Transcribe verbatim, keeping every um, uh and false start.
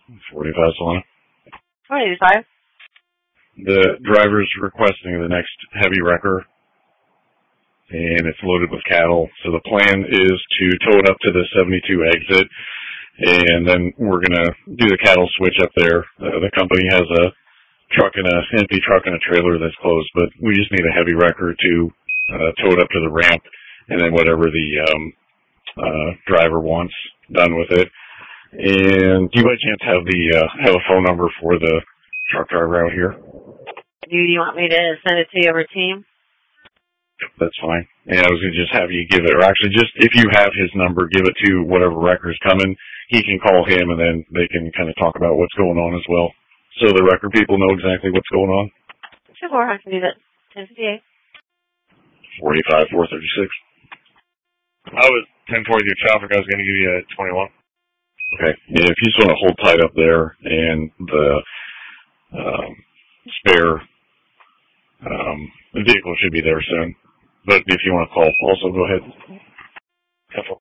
forty-five, Solana. forty-five. The driver's requesting the next heavy wrecker, and it's loaded with cattle. So the plan is to tow it up to the seventy-two exit, and then we're going to do the cattle switch up there. Uh, the company has a truck and a empty truck and a trailer that's closed, but we just need a heavy wrecker to uh, tow it up to the ramp, and then whatever the um, uh, driver wants done with it. And do you by chance have the uh, have a phone number for the truck driver out here? Do you want me to send it to you over Team? That's fine. And I was going to just have you give it, or actually just if you have his number, give it to whatever wrecker's coming. He can call him, and then they can kind of talk about what's going on as well. So the wrecker people know exactly what's going on. Sure, I can do that. ten fifty-eight. forty-five, four thirty-six. I was ten forty-two traffic. I was going to give you a twenty-one. Okay. Yeah, if you just want to hold tight up there, and the um, spare um, vehicle should be there soon. But if you want to call, also go ahead. Careful.